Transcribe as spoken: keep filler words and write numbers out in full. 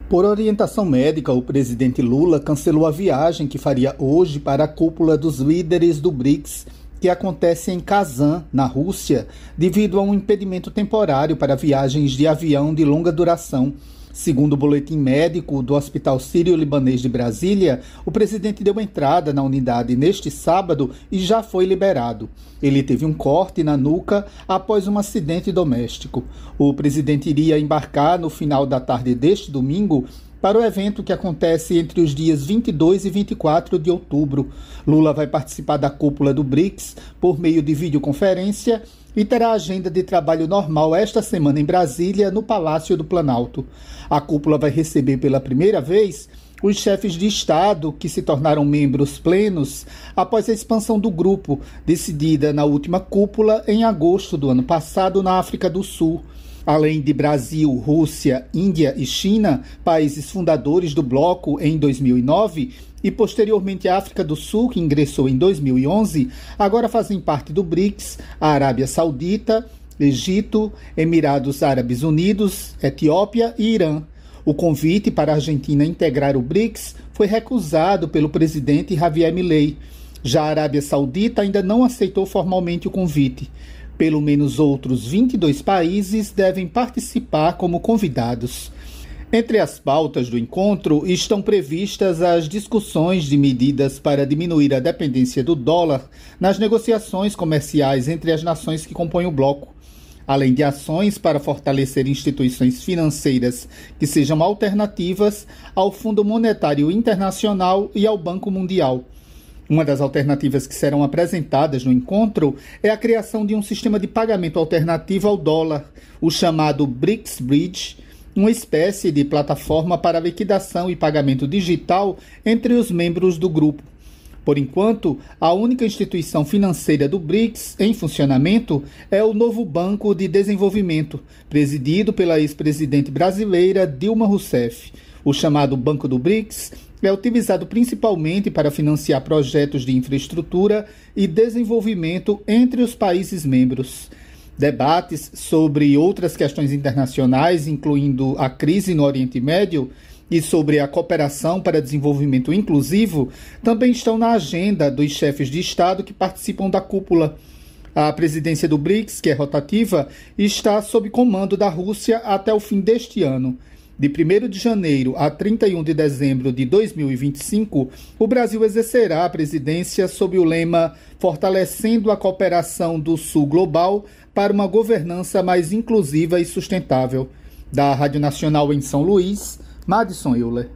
Por orientação médica, o presidente Lula cancelou a viagem que faria hoje para a cúpula dos líderes do BRICS, que acontece em Kazan, na Rússia, devido a um impedimento temporário para viagens de avião de longa duração. Segundo o boletim médico do Hospital Sírio-Libanês de Brasília, o presidente deu entrada na unidade neste sábado e já foi liberado. Ele teve um corte na nuca após um acidente doméstico. O presidente iria embarcar no final da tarde deste domingo para o evento que acontece entre os dias vinte e dois e vinte e quatro de outubro. Lula vai participar da cúpula do BRICS por meio de videoconferência e terá agenda de trabalho normal esta semana em Brasília, no Palácio do Planalto. A cúpula vai receber pela primeira vez os chefes de Estado que se tornaram membros plenos após a expansão do grupo, decidida na última cúpula em agosto do ano passado na África do Sul. Além de Brasil, Rússia, Índia e China, países fundadores do bloco em dois mil e nove, e posteriormente a África do Sul, que ingressou em dois mil e onze, agora fazem parte do BRICS a Arábia Saudita, Egito, Emirados Árabes Unidos, Etiópia e Irã. O convite para a Argentina integrar o BRICS foi recusado pelo presidente Javier Milei. Já a Arábia Saudita ainda não aceitou formalmente o convite. Pelo menos outros vinte e dois países devem participar como convidados. Entre as pautas do encontro estão previstas as discussões de medidas para diminuir a dependência do dólar nas negociações comerciais entre as nações que compõem o bloco, além de ações para fortalecer instituições financeiras que sejam alternativas ao Fundo Monetário Internacional e ao Banco Mundial. Uma das alternativas que serão apresentadas no encontro é a criação de um sistema de pagamento alternativo ao dólar, o chamado BRICS Bridge, uma espécie de plataforma para liquidação e pagamento digital entre os membros do grupo. Por enquanto, a única instituição financeira do BRICS em funcionamento é o novo Banco de Desenvolvimento, presidido pela ex-presidente brasileira Dilma Rousseff. O chamado Banco do BRICS é utilizado principalmente para financiar projetos de infraestrutura e desenvolvimento entre os países membros. Debates sobre outras questões internacionais, incluindo a crise no Oriente Médio, e sobre a cooperação para desenvolvimento inclusivo, também estão na agenda dos chefes de Estado que participam da cúpula. A presidência do BRICS, que é rotativa, está sob comando da Rússia até o fim deste ano. De primeiro de janeiro a trinta e um de dezembro de dois mil e vinte e cinco, o Brasil exercerá a presidência sob o lema Fortalecendo a Cooperação do Sul Global para uma governança mais inclusiva e sustentável. Da Rádio Nacional em São Luís, Madison Euler.